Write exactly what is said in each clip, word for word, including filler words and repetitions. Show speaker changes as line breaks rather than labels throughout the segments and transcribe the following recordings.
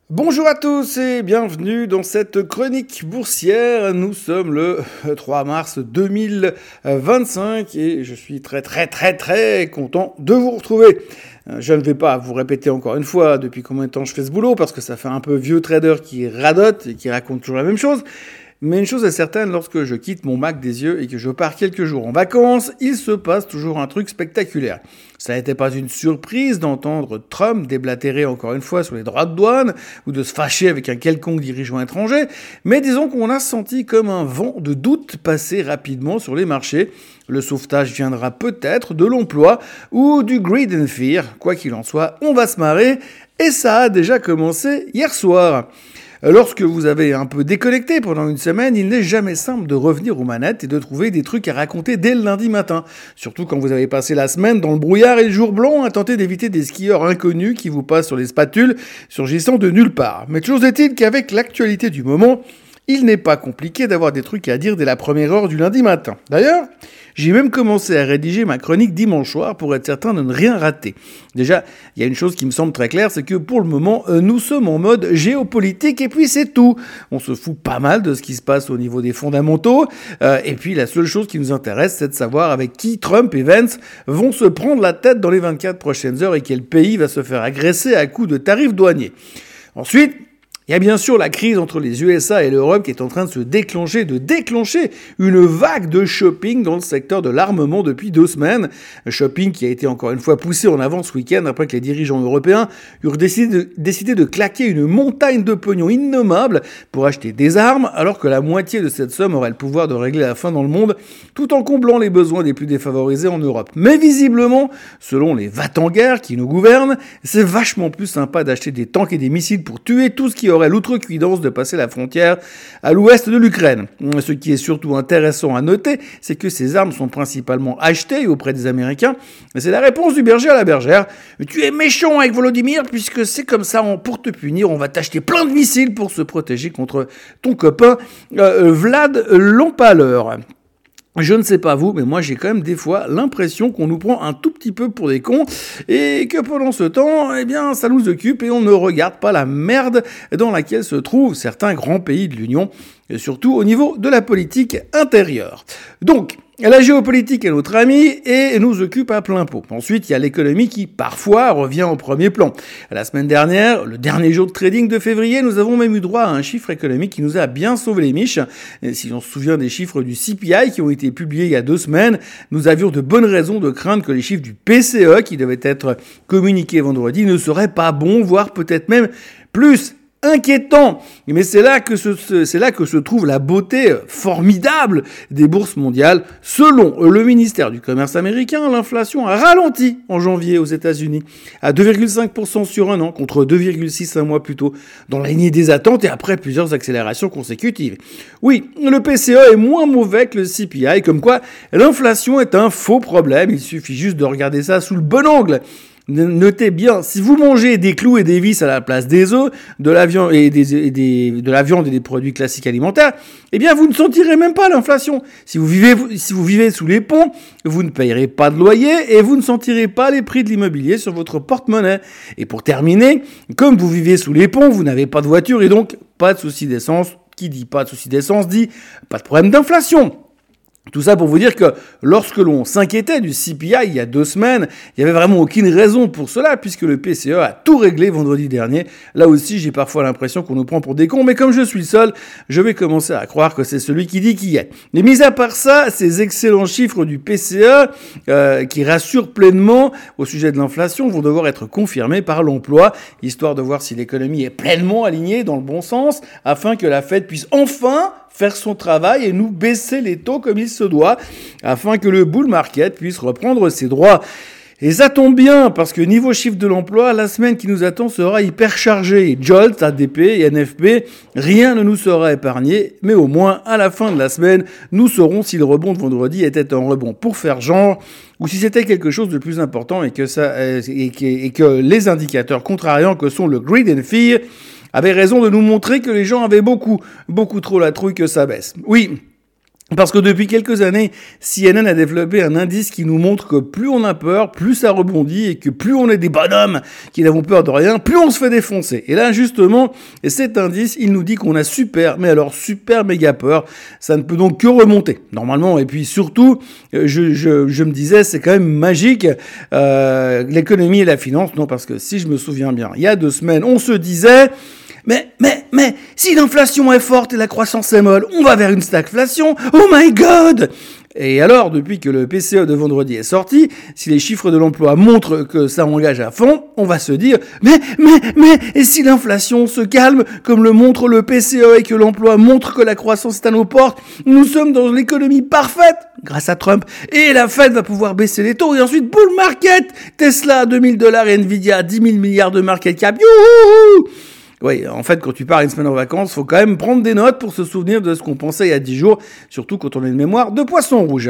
Bonjour à tous et bienvenue dans cette chronique boursière. Nous sommes le trois mars deux mille vingt-cinq et je suis très très très très content de vous retrouver. Je ne vais pas vous répéter encore une fois depuis combien de temps je fais ce boulot parce que ça fait un peu vieux trader qui radote et qui raconte toujours la même chose. Mais une chose est certaine, lorsque je quitte mon Mac des yeux et que je pars quelques jours en vacances, il se passe toujours un truc spectaculaire. Ça n'était pas une surprise d'entendre Trump déblatérer encore une fois sur les droits de douane ou de se fâcher avec un quelconque dirigeant étranger, mais disons qu'on a senti comme un vent de doute passer rapidement sur les marchés. Le sauvetage viendra peut-être de l'emploi ou du greed and fear. Quoi qu'il en soit, on va se marrer et ça a déjà commencé hier soir. Lorsque vous avez un peu déconnecté pendant une semaine, il n'est jamais simple de revenir aux manettes et de trouver des trucs à raconter dès le lundi matin. Surtout quand vous avez passé la semaine dans le brouillard et le jour blanc à tenter d'éviter des skieurs inconnus qui vous passent sur les spatules, surgissant de nulle part. Mais toujours est-il qu'avec l'actualité du moment, il n'est pas compliqué d'avoir des trucs à dire dès la première heure du lundi matin. D'ailleurs, j'ai même commencé à rédiger ma chronique dimanche soir pour être certain de ne rien rater. Déjà, il y a une chose qui me semble très claire, c'est que pour le moment, nous sommes en mode géopolitique et puis c'est tout. On se fout pas mal de ce qui se passe au niveau des fondamentaux. Euh, et puis la seule chose qui nous intéresse, c'est de savoir avec qui Trump et Vance vont se prendre la tête dans les vingt-quatre prochaines heures et quel pays va se faire agresser à coups de tarifs douaniers. Ensuite, il y a bien sûr la crise entre les U S A et l'Europe qui est en train de se déclencher, de déclencher une vague de shopping dans le secteur de l'armement depuis deux semaines. Un shopping qui a été encore une fois poussé en avant ce week-end après que les dirigeants européens eurent décidé de, décidé de claquer une montagne de pognon innommable pour acheter des armes, alors que la moitié de cette somme aurait le pouvoir de régler la faim dans le monde, tout en comblant les besoins des plus défavorisés en Europe. Mais visiblement, selon les va-t-en-guerre qui nous gouvernent, c'est vachement plus sympa d'acheter des tanks et des missiles pour tuer tout ce qui aurait l'outrecuidance de passer la frontière à l'ouest de l'Ukraine. Ce qui est surtout intéressant à noter, c'est que ces armes sont principalement achetées auprès des Américains. Et c'est la réponse du berger à la bergère. Tu es méchant avec Volodymyr puisque c'est comme ça, on, pour te punir, on va t'acheter plein de missiles pour se protéger contre ton copain euh, Vlad l'Empaleur. Je ne sais pas vous, mais moi j'ai quand même des fois l'impression qu'on nous prend un tout petit peu pour des cons et que pendant ce temps, eh bien, ça nous occupe et on ne regarde pas la merde dans laquelle se trouvent certains grands pays de l'Union, et surtout au niveau de la politique intérieure. Donc, la géopolitique est notre amie et nous occupe à plein pot. Ensuite, il y a l'économie qui, parfois, revient au premier plan. La semaine dernière, le dernier jour de trading de février, nous avons même eu droit à un chiffre économique qui nous a bien sauvé les miches. Et si on se souvient des chiffres du C P I qui ont été publiés il y a deux semaines, nous avions de bonnes raisons de craindre que les chiffres du P C E, qui devaient être communiqués vendredi, ne seraient pas bons, voire peut-être même plus inquiétant. Mais c'est là que se, c'est là que se trouve la beauté formidable des bourses mondiales. Selon le ministère du Commerce américain, l'inflation a ralenti en janvier aux États-Unis à deux virgule cinq pour cent sur un an contre deux virgule six un mois plus tôt, dans la lignée des attentes et après plusieurs accélérations consécutives. Oui, le P C E est moins mauvais que le C P I, comme quoi l'inflation est un faux problème. Il suffit juste de regarder ça sous le bon angle. Notez bien, si vous mangez des clous et des vis à la place des œufs, de la viande et des, et des, de la viande et des produits classiques alimentaires, eh bien, vous ne sentirez même pas l'inflation. Si vous vivez, si vous vivez sous les ponts, vous ne payerez pas de loyer et vous ne sentirez pas les prix de l'immobilier sur votre porte-monnaie. Et pour terminer, comme vous vivez sous les ponts, vous n'avez pas de voiture et donc pas de souci d'essence. Qui dit pas de souci d'essence dit pas de problème d'inflation. Tout ça pour vous dire que lorsque l'on s'inquiétait du C P I il y a deux semaines, il n'y avait vraiment aucune raison pour cela puisque le P C E a tout réglé vendredi dernier. Là aussi, j'ai parfois l'impression qu'on nous prend pour des cons, mais comme je suis le seul, je vais commencer à croire que c'est celui qui dit qui y est. Mais mis à part ça, ces excellents chiffres du P C E euh, qui rassurent pleinement au sujet de l'inflation vont devoir être confirmés par l'emploi, histoire de voir si l'économie est pleinement alignée dans le bon sens afin que la Fed puisse enfin faire son travail et nous baisser les taux comme il se doit, afin que le bull market puisse reprendre ses droits. Et ça tombe bien, parce que niveau chiffre de l'emploi, la semaine qui nous attend sera hyper chargée. Jolt, A D P et N F P, rien ne nous sera épargné, mais au moins, à la fin de la semaine, nous saurons si le rebond de vendredi était un rebond pour faire genre, ou si c'était quelque chose de plus important et que, ça, et que, et que les indicateurs contrariants que sont le greed and fear avaient raison de nous montrer que les gens avaient beaucoup, beaucoup trop la trouille que ça baisse. Oui, Parce que depuis quelques années, C N N a développé un indice qui nous montre que plus on a peur, plus ça rebondit et que plus on est des bonhommes qui n'avons peur de rien, plus on se fait défoncer. Et là, justement, cet indice, il nous dit qu'on a super, mais alors super méga peur. Ça ne peut donc que remonter, normalement. Et puis surtout, je, je, je me disais, c'est quand même magique, euh, l'économie et la finance. Non, parce que si je me souviens bien, il y a deux semaines, on se disait... Mais, mais, mais, si l'inflation est forte et la croissance est molle, on va vers une stagflation. Oh my god! Et alors, depuis que le P C E de vendredi est sorti, si les chiffres de l'emploi montrent que ça engage à fond, on va se dire, mais, mais, mais, et si l'inflation se calme, comme le montre le P C E et que l'emploi montre que la croissance est à nos portes, nous sommes dans l'économie parfaite, grâce à Trump, et la Fed va pouvoir baisser les taux, et ensuite, bull market! Tesla à deux mille dollars et Nvidia à dix mille milliards de market cap, youhou! Oui, en fait, quand tu pars une semaine en vacances, faut quand même prendre des notes pour se souvenir de ce qu'on pensait il y a dix jours, surtout quand on a une mémoire de poisson rouge.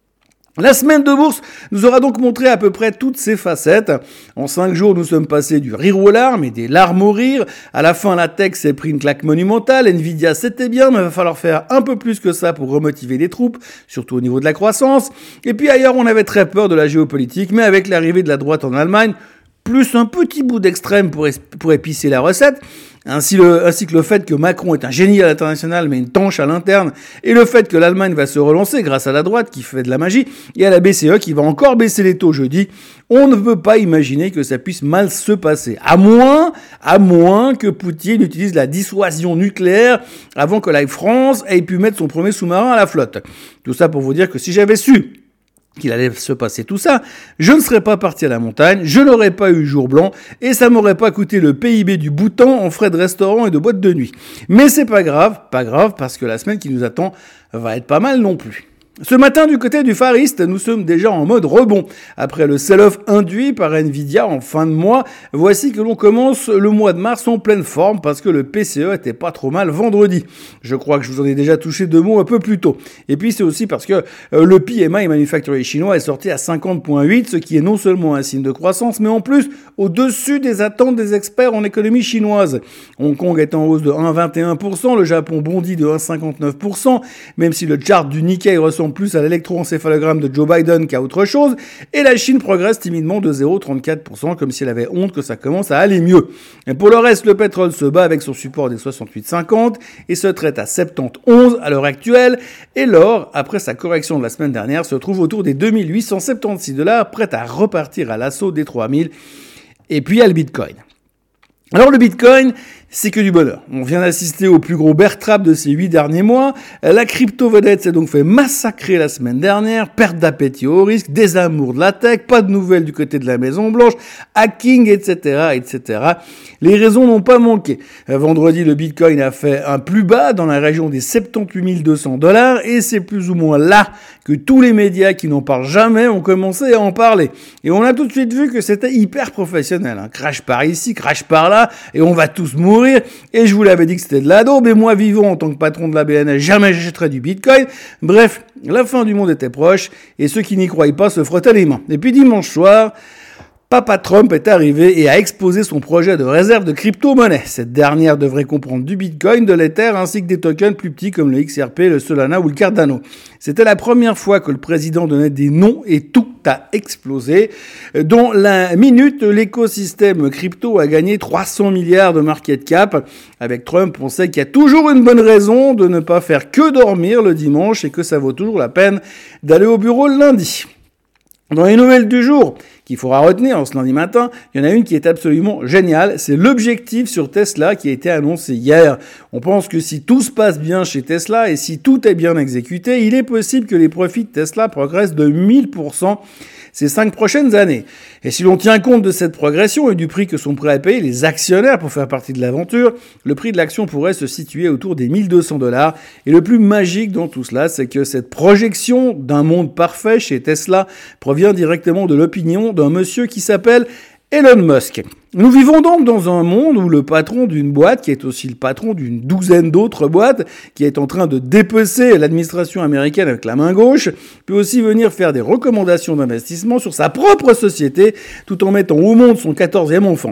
La semaine de bourse nous aura donc montré à peu près toutes ces facettes. En cinq jours, nous sommes passés du rire aux larmes et des larmes au rire. À la fin, la tech s'est pris une claque monumentale. Nvidia, c'était bien, mais il va falloir faire un peu plus que ça pour remotiver les troupes, surtout au niveau de la croissance. Et puis ailleurs, on avait très peur de la géopolitique, mais avec l'arrivée de la droite en Allemagne, plus un petit bout d'extrême pour, pour épicer la recette, ainsi, le, ainsi que le fait que Macron est un génie à l'international mais une tanche à l'interne, et le fait que l'Allemagne va se relancer grâce à la droite qui fait de la magie, et à la B C E qui va encore baisser les taux jeudi, on ne peut pas imaginer que ça puisse mal se passer. À moins, à moins que Poutine utilise la dissuasion nucléaire avant que la France ait pu mettre son premier sous-marin à la flotte. Tout ça pour vous dire que si j'avais su qu'il allait se passer tout ça, je ne serais pas parti à la montagne, je n'aurais pas eu jour blanc, et ça m'aurait pas coûté le P I B du Bhoutan en frais de restaurant et de boîte de nuit. Mais c'est pas grave, pas grave, parce que la semaine qui nous attend va être pas mal non plus. Ce matin, du côté du Far East, nous sommes déjà en mode rebond. Après le sell-off induit par Nvidia en fin de mois, voici que l'on commence le mois de mars en pleine forme parce que le P C E était pas trop mal vendredi. Je crois que je vous en ai déjà touché deux mots un peu plus tôt. Et puis c'est aussi parce que euh, le P M I manufacturier chinois est sorti à cinquante virgule huit, ce qui est non seulement un signe de croissance, mais en plus au-dessus des attentes des experts en économie chinoise. Hong Kong est en hausse de un virgule vingt et un pour cent, le Japon bondit de un virgule cinquante-neuf pour cent, même si le chart du Nikkei ressemble plus à l'électroencéphalogramme de Joe Biden qu'à autre chose, et la Chine progresse timidement de zéro virgule trente-quatre pour cent, comme si elle avait honte que ça commence à aller mieux. Et pour le reste, le pétrole se bat avec son support des soixante-huit virgule cinquante et se traite à soixante et onze à l'heure actuelle, et l'or, après sa correction de la semaine dernière, se trouve autour des deux mille huit cent soixante-seize dollars, prêt à repartir à l'assaut des trois mille, et puis il y a le Bitcoin. Alors le Bitcoin, c'est que du bonheur. On vient d'assister au plus gros bear trap de ces huit derniers mois. La crypto-vedette s'est donc fait massacrer la semaine dernière, perte d'appétit au risque, désamour de la tech, pas de nouvelles du côté de la Maison-Blanche, hacking, et cetera, et cetera. Les raisons n'ont pas manqué. Vendredi, le Bitcoin a fait un plus bas dans la région des soixante-dix-huit mille deux cents dollars et c'est plus ou moins là que tous les médias qui n'en parlent jamais ont commencé à en parler. Et on a tout de suite vu que c'était hyper professionnel. Hein. Crash par ici, crash par là, et on va tous mourir. Et je vous l'avais dit que c'était de la daube, et moi vivant en tant que patron de la B N S, jamais j'achèterais du Bitcoin. Bref, la fin du monde était proche, et ceux qui n'y croyaient pas se frottaient les mains. Et puis dimanche soir, Papa Trump est arrivé et a exposé son projet de réserve de crypto-monnaie. Cette dernière devrait comprendre du Bitcoin, de l'Ether, ainsi que des tokens plus petits comme le X R P, le Solana ou le Cardano. C'était la première fois que le président donnait des noms et tout a explosé. Dans la minute, l'écosystème crypto a gagné trois cents milliards de market cap. Avec Trump, on sait qu'il y a toujours une bonne raison de ne pas faire que dormir le dimanche et que ça vaut toujours la peine d'aller au bureau le lundi. Dans les nouvelles du jour, qu'il faudra retenir en ce lundi matin, il y en a une qui est absolument géniale, c'est l'objectif sur Tesla qui a été annoncé hier. On pense que si tout se passe bien chez Tesla et si tout est bien exécuté, il est possible que les profits de Tesla progressent de mille pour cent ces cinq prochaines années. Et si l'on tient compte de cette progression et du prix que sont prêts à payer les actionnaires pour faire partie de l'aventure, le prix de l'action pourrait se situer autour des mille deux cents dollars. Et le plus magique dans tout cela, c'est que cette projection d'un monde parfait chez Tesla provient directement de l'opinion d'un monsieur qui s'appelle Elon Musk. Nous vivons donc dans un monde où le patron d'une boîte, qui est aussi le patron d'une douzaine d'autres boîtes, qui est en train de dépecer l'administration américaine avec la main gauche, peut aussi venir faire des recommandations d'investissement sur sa propre société, tout en mettant au monde son quatorzième enfant.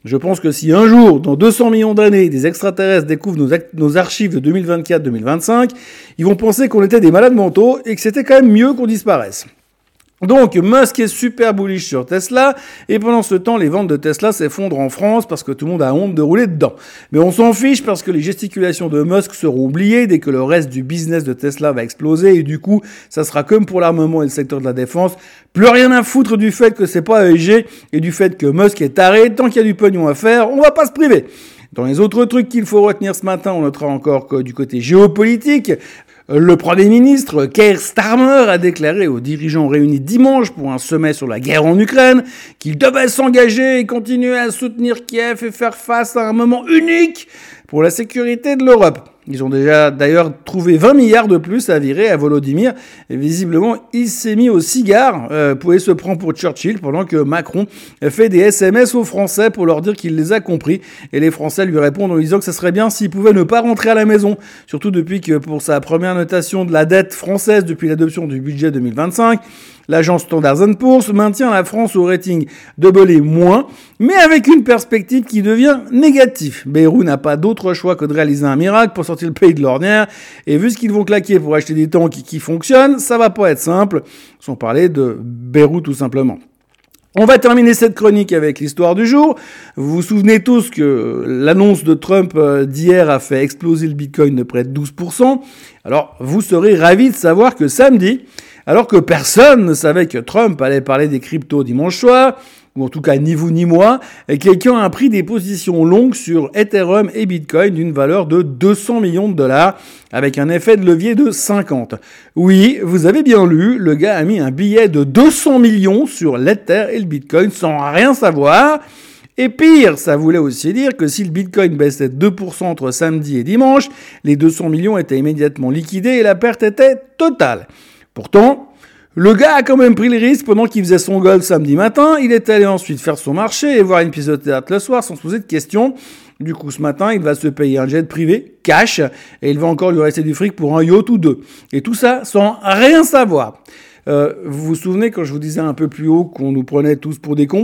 Je pense que si un jour, dans deux cents millions d'années, des extraterrestres découvrent nos, act- nos archives de deux mille vingt-quatre deux mille vingt-cinq, ils vont penser qu'on était des malades mentaux et que c'était quand même mieux qu'on disparaisse. Donc, Musk est super bullish sur Tesla, et pendant ce temps, les ventes de Tesla s'effondrent en France parce que tout le monde a honte de rouler dedans. Mais on s'en fiche parce que les gesticulations de Musk seront oubliées dès que le reste du business de Tesla va exploser, et du coup, ça sera comme pour l'armement et le secteur de la défense. Plus rien à foutre du fait que c'est pas A E G, et du fait que Musk est taré. Tant qu'il y a du pognon à faire, on va pas se priver. Dans les autres trucs qu'il faut retenir ce matin, on notera encore que du côté géopolitique, le Premier ministre Keir Starmer a déclaré aux dirigeants réunis dimanche pour un sommet sur la guerre en Ukraine qu'ils devaient s'engager et continuer à soutenir Kiev et faire face à un moment unique pour la sécurité de l'Europe. Ils ont déjà d'ailleurs trouvé vingt milliards de plus à virer à Volodymyr. Et visiblement, il s'est mis au cigare, euh, pouvait se prendre pour Churchill, pendant que Macron fait des S M S aux Français pour leur dire qu'il les a compris. Et les Français lui répondent en lui disant que ça serait bien s'ils pouvaient ne pas rentrer à la maison. Surtout depuis que pour sa première notation de la dette française depuis l'adoption du budget deux mille vingt-cinq, l'agence Standard and Poor's maintient la France au rating double et moins, mais avec une perspective qui devient négative. Bayrou n'a pas d'autre choix que de réaliser un miracle pour sortir le pays de l'ornière, et vu ce qu'ils vont claquer pour acheter des tanks qui, qui fonctionnent, ça va pas être simple, sans parler de Bayrou tout simplement. On va terminer cette chronique avec l'histoire du jour. Vous vous souvenez tous que l'annonce de Trump d'hier a fait exploser le Bitcoin de près de douze pour cent. Alors, vous serez ravis de savoir que samedi, alors que personne ne savait que Trump allait parler des cryptos dimanche soir, ou en tout cas ni vous ni moi, quelqu'un a pris des positions longues sur Ethereum et Bitcoin d'une valeur de deux cents millions de dollars, avec un effet de levier de cinquante. Oui, vous avez bien lu, le gars a mis un billet de deux cents millions sur l'Ether et le Bitcoin sans rien savoir. Et pire, ça voulait aussi dire que si le Bitcoin baissait de deux pour cent entre samedi et dimanche, les deux cents millions étaient immédiatement liquidés et la perte était totale. Pourtant, le gars a quand même pris le risque pendant qu'il faisait son gold samedi matin. Il est allé ensuite faire son marché et voir une pièce de théâtre le soir sans se poser de questions. Du coup, ce matin, il va se payer un jet privé, cash, et il va encore lui rester du fric pour un yacht ou deux. Et tout ça sans rien savoir. Euh, vous vous souvenez quand je vous disais un peu plus haut qu'on nous prenait tous pour des cons ?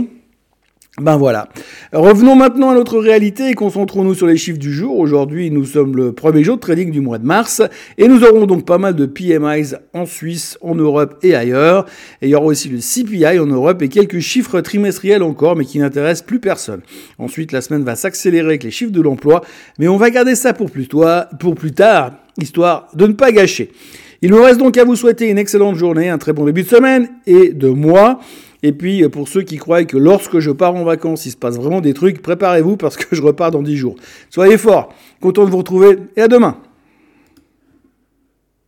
Ben voilà. Revenons maintenant à notre réalité et concentrons-nous sur les chiffres du jour. Aujourd'hui, nous sommes le premier jour de trading du mois de mars et nous aurons donc pas mal de P M Is en Suisse, en Europe et ailleurs. Et il y aura aussi le C P I en Europe et quelques chiffres trimestriels encore, mais qui n'intéressent plus personne. Ensuite, la semaine va s'accélérer avec les chiffres de l'emploi, mais on va garder ça pour plus, toi, pour plus tard, histoire de ne pas gâcher. Il me reste donc à vous souhaiter une excellente journée, un très bon début de semaine et de mois. Et puis, pour ceux qui croient que lorsque je pars en vacances, il se passe vraiment des trucs, préparez-vous parce que je repars dans dix jours. Soyez forts, content de vous retrouver et à demain.